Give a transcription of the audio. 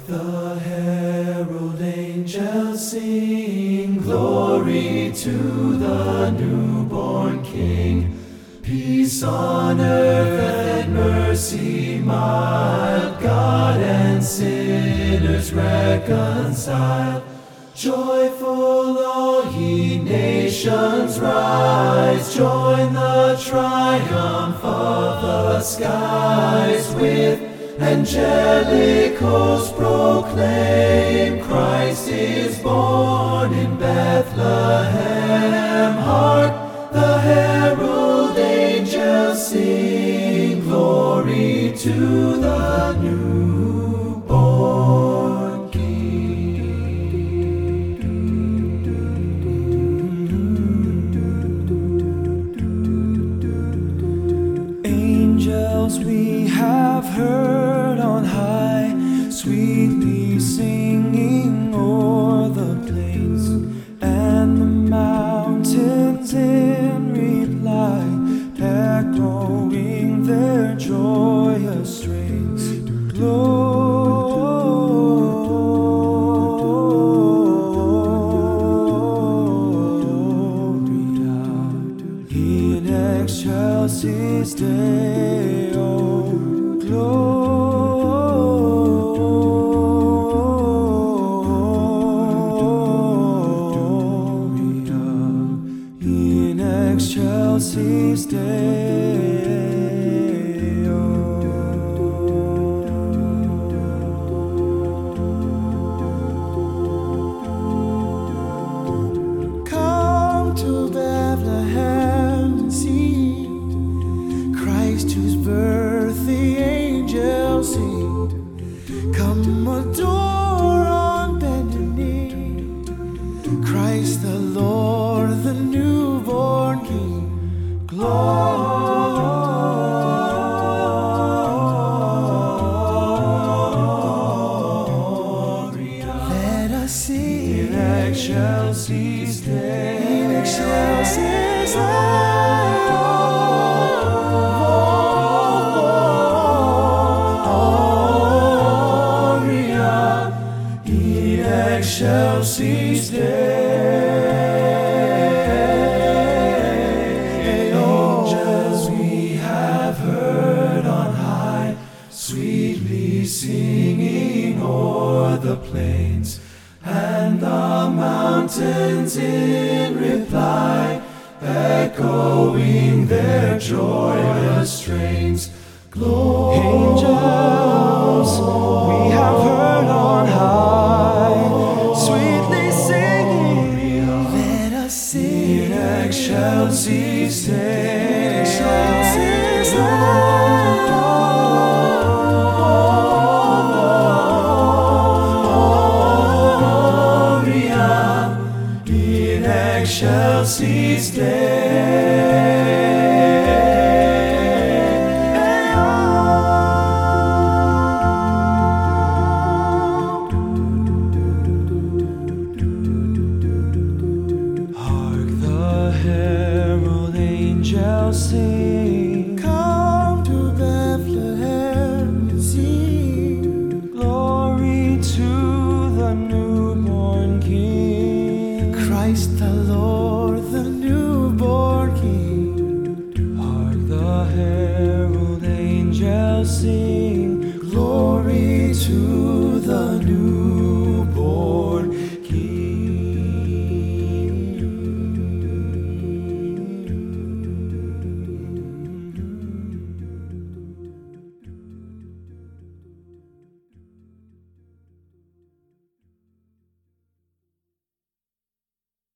The herald angels sing, glory to the newborn King. Peace on earth and mercy mild, God and sinners reconciled. Joyful all ye nations rise, join the triumph of the skies. With angelic hosts proclaim, Christ is born in Bethlehem. Hark, the herald angels sing, glory to the newborn King. Angels we have heard on high, sweetly singing o'er the plains and the mountains in reply, echoing their joyous strains. Gloria in excelsis Deo. Gloria in excelsis Deo. Come to Bethlehem and see Christ, whose birth the angels sing. Come adore on bended knee, Christ the Lord, the newborn King. Gloria. Let us sing in excelsis Deo. In excelsis excelsis Deo. Angels we have heard on high, sweetly singing o'er the plains and the mountains in reply, echoing their joyous strains. Angels we have heard on high, sweetly singing, let us sing in excelsis Gloria in excelsis Deo.